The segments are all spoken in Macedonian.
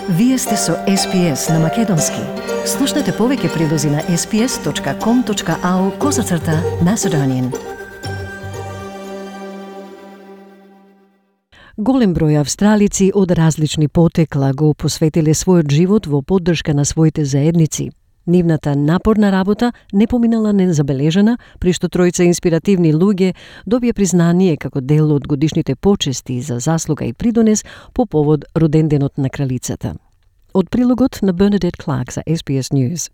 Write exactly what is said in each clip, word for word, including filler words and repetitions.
Вие сте со Ес Би Ес на Македонски. Слушнете повеќе прилози на ес би ес точка ком точка ау козацрта Macedonian. Голем број австралици од различни потекла го посветиле својот живот во поддршка на своите заедници. Нивната напорна работа не поминала незабележана, при што тројца инспиративни луѓе добија признание како дел од годишните почести за заслуга и придонес по повод роденденот на кралицата. Од прилогот на Bernadette Clark за Ес Би Ес News.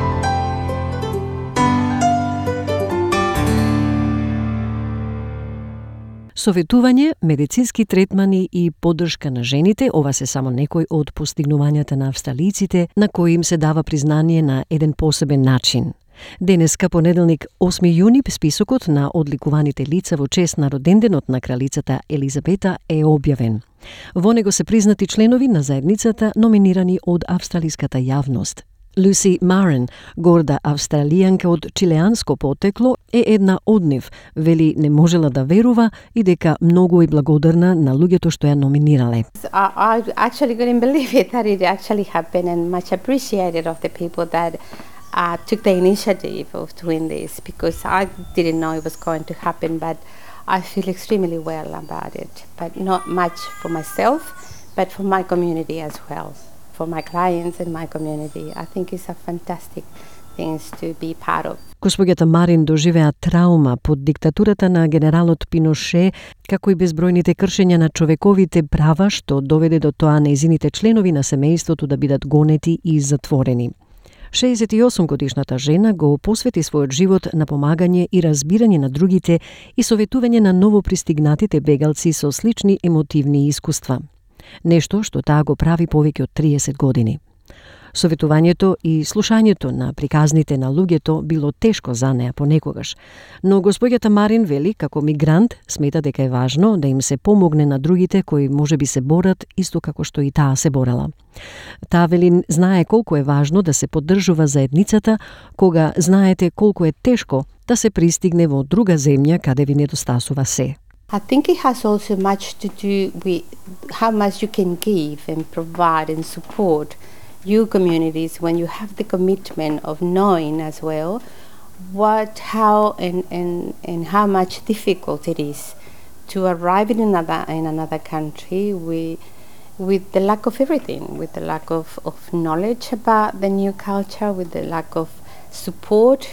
Советување, медицински третмани и поддршка на жените, ова се само некои од постигнувањата на австралиците на кои им се дава признание на еден посебен начин. Денеска, понеделник, осми јуни, списокот на одликуваните лица во чест на роденденот на кралицата Елизабета е објавен. Во него се признати членови на заедницата номинирани од австралиската јавност. Люси Марен, горда австралијанка од чилеанско потекло, е една од нив. Вели не можела да верува и дека многу е благодарна на луѓето што ја номинирале. I actually couldn't believe it that it actually happened, and much appreciated of the people that uh, took the initiative of doing this, because I didn't know it was going to happen, but I feel extremely well about it. But not much for myself, but for my community as well. For my clients and my community. I think it's a fantastic things to be part of. Госпоѓата Марин доживеа траума под диктатурата на генералот Пиноше, како и безбројните кршења на човековите права, што доведе до тоа нејзините членови на семејството да бидат гонети и затворени. шеесет и осум годишната жена го посвети својот живот на помагање и разбирање на другите и советување на новопристигнатите бегалци со слични емотивни искуства. Нешто што таа го прави повеќе од триесет години. Советувањето и слушањето на приказните на луѓето било тешко за неа понекогаш, но госпоѓата Марин вели како мигрант смета дека е важно да им се помогне на другите кои можеби се борат исто како што и таа се борела. Таа вели знае колку е важно да се поддржува заедницата кога знаете колку е тешко да се пристигне во друга земја каде ви недостасува се. I think it has also much to do with how much you can give and provide and support your communities when you have the commitment of knowing as well what, how, and, and, and how much difficult it is to arrive in another in another country with with the lack of everything, with the lack of, of knowledge about the new culture, with the lack of support.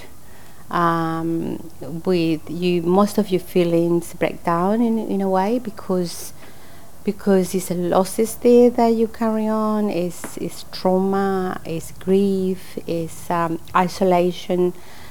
Um, with you, most of your feelings break down in in a way because because it's a losses there that you carry on. It's it's trauma, it's grief, it's um, isolation,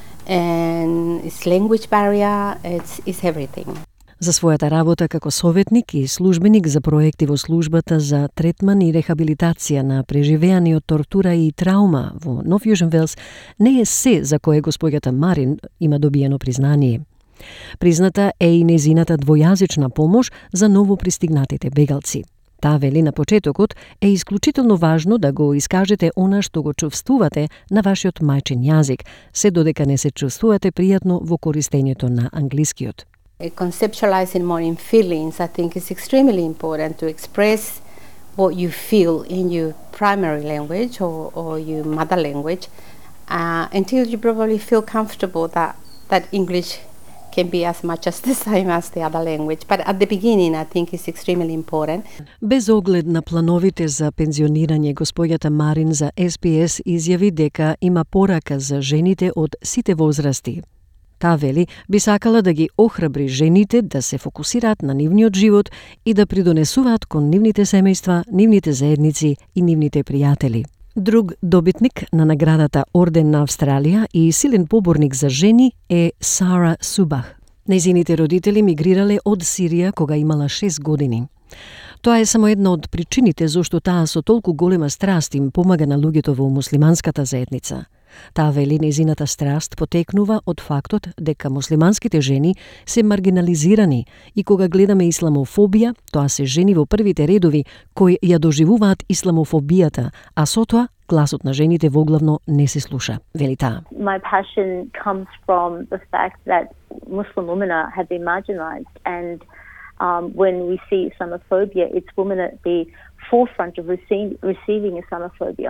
and it's language barrier. It's it's everything. За својата работа како советник и службеник за проекти во службата за третман и рехабилитација на преживеани од тортура и траума во Нов Јужен Велс не е се за кое госпоѓата Марин има добиено признание. Призната е и незината двојазична помош за новопристигнатите бегалци. Таа вели на почетокот е исклучително важно да го искажете она што го чувствувате на вашиот мајчин јазик, се додека не се чувствувате пријатно во користењето на англискиот. Conceptualizing more in feelings, I think, is extremely important to express what you feel in your primary language or, or your mother language uh, until you probably feel comfortable that, that English can be as much as the same as the other language. But at the beginning, I think it's extremely important. Без оглед на плановите за пензионирање, госпоѓата Марин за Ес Би Ес изјави дека има порака за жените од сите возрасти. Таа вели би сакала да ги охрабри жените да се фокусираат на нивниот живот и да придонесуваат кон нивните семејства, нивните заедници и нивните пријатели. Друг добитник на наградата Орден на Австралија и силен поборник за жени е Сара Субах. Нејзините родители мигрирале од Сирија кога имала шест години. Тоа е само една од причините зошто таа со толку голема страст им помага на луѓето во муслиманската заедница. Таа вели нејзината страст потекнува од фактот дека муслиманските жени се маргинализирани и кога гледаме исламофобија, тоа се жени во првите редови кои ја доживуваат исламофобијата, а со тоа гласот на жените воглавно не се слуша, вели таа. My passion comes from the fact that Muslim women have been marginalized, and um, when we see Islamophobia, it's women at the forefront of receive, receiving Islamophobia.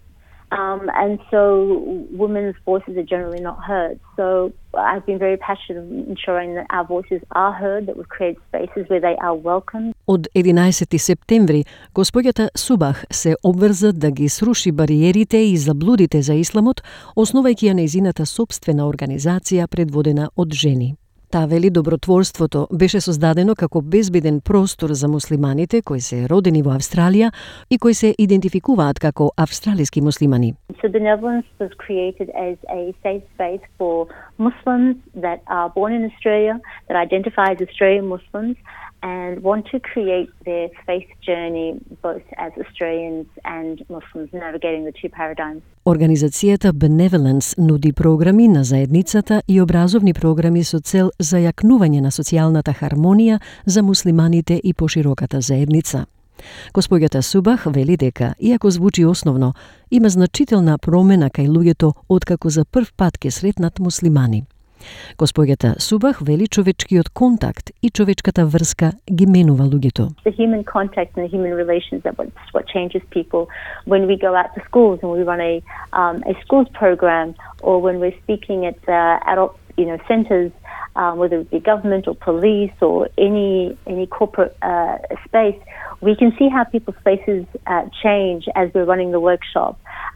Um, and so women's voices are generally not heard. So I've been very passionate in ensuring that our voices are heard, that we've created spaces where they are welcomed. Од единаесети септември, господјата Субах се обврза да ги сруши бариерите и заблудите за исламот, основајќи ја нејзината собствена организација предводена од жени. Таа вели добротворството беше создадено како безбеден простор за муслиманите кои се родени во Австралија и кои се идентификуваат како австралиски муслимани. So Benevolence was created as a safe space for Muslims that are born in Australia, that identify as Australian Muslims and want to create their faith journey both as Australians and Muslims, navigating the two paradigms. Организацијата Benevolence нуди програми на заедницата и образовни програми со цел зајакнување на социјалната хармонија за муслиманите и пошироката заедница. Господјата Субах вели дека, иако звучи основно, има значителна промена кај луѓето откако за прв пат ке сретнат муслимани. Господјата Субах вели човечкиот контакт и човечката врска ги менува луѓето. The human contact and the human relations that what, what changes people when we go out to schools and we run a um, a schools program, or when we're speaking at uh, adult you know centres, um, whether it be government or police or any any corporate uh, space, we can see how people's faces uh, change as we're running the workshop.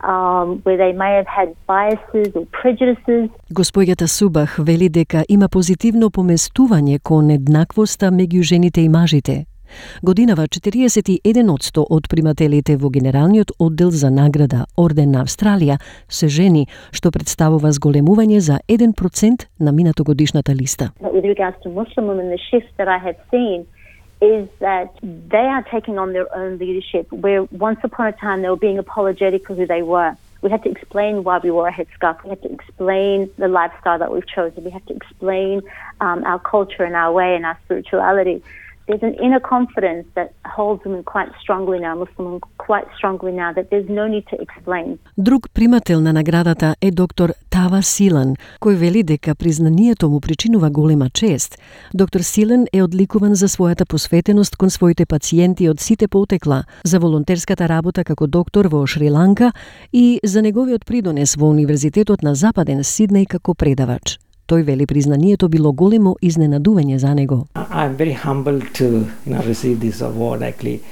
Um, where they may have had biases or prejudices. Господјата Субах вели дека има позитивно поместување кон еднаквоста меѓу жените и мажите. Годинава четириесет и еден одсто од примателите во Генералниот оддел за награда Орден на Австралија се жени, што представува зголемување за еден процент на минатогодишната листа. With regards to Muslim women, the shift that I have seen is that they are taking on their own leadership, where once upon a time they were being apologetic for who they were. We had to explain why we wore a headscarf. We had to explain the lifestyle that we've chosen. We had to explain um, our culture and our way and our spirituality. There's an inner confidence that holds women quite strongly now, Muslim women quite strongly now, that there's no need to explain. Друг примател на наградата е доктор Тава Силан, кој вели дека признанието му причинува голема чест. Доктор Силан е одликуван за својата посветеност кон своите пациенти од сите потекла, за волонтерската работа како доктор во Шри-Ланка и за неговиот придонес во Универзитетот на Западен Сиднеј како предавач. Тој вели признанието било големо изненадување за него. I'm very humbled to you know receive this award actually.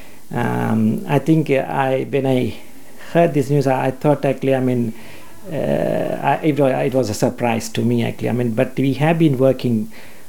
Um, I think I when I heard this news I thought actually I mean uh, I, it, was, it was a surprise to me actually. I mean but we have been working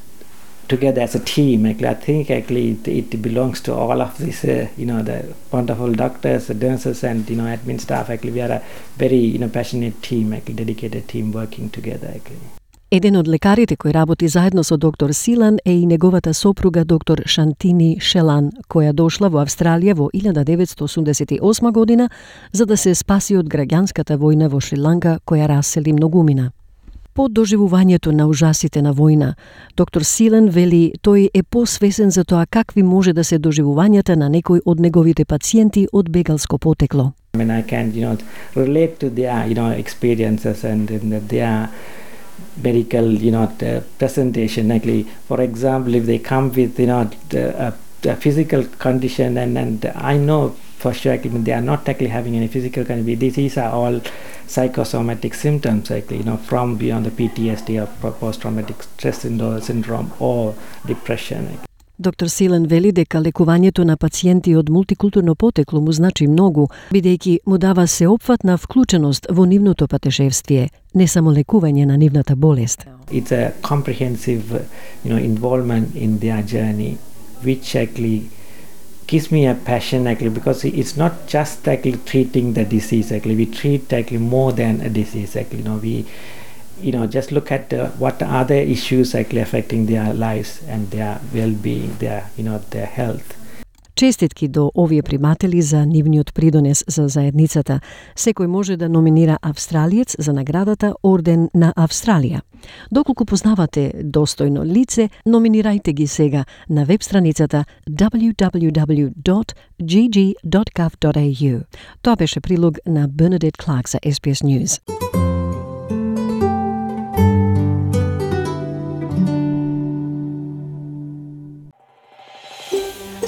together as a team actually. I think actually it, it belongs to all of these uh, you know the wonderful doctors, the nurses and you know admin staff actually. We are a very you know passionate team actually, dedicated team working together actually. Еден од лекарите кој работи заедно со доктор Силан е и неговата сопруга доктор Шантини Шелан, која дошла во Австралија во илјада деветстотини осумдесет и осма година за да се спаси од граѓанската војна во Шри-Ланка која расели многумина. По доживувањето на ужасите на војна, доктор Силан вели тој е посвесен за тоа какви може да се доживувањата на некој од неговите пациенти од бегалско потекло. I mean I can you know relate to their you know experiences and, and their medical, you know, the presentation. Actually, for example, if they come with, you know, the, a, a physical condition, and, and I know for sure, actually, they are not actually having any physical condition. These are all psychosomatic symptoms, actually, you know, from beyond the P T S D or post-traumatic stress syndrome or depression. Доктор Силан вели дека лекувањето на пациенти од мултикултурно потекло му значи многу, бидејќи му дава сеопфатна вклученост во нивното патешествие, не само лекување на нивната болест. It's a comprehensive, you know, involvement in their journey, which actually gives me a passion actually, because it's not just actually treating the disease actually. We treat actually more than a disease actually. You know, we you know just look at uh, what other issues actually affecting their lives and their well-being, their you know their health. Честитки до овие приматели за нивниот придонес за заедницата. Секој може да номинира австралиец за наградата Орден на Австралија. Доколку познавате достојно лице, номинирајте ги сега на веб страницата double-u double-u double-u dot g g dot gov dot a u. Тоа беше прилог на Bernadette Clark за S B S News.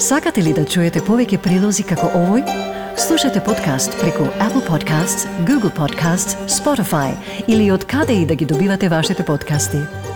Сакате ли да чуете повеќе прилози како овој? Слушате подкаст преку Apple Podcasts, Google Podcasts, Spotify или од каде и да ги добивате вашите подкасти.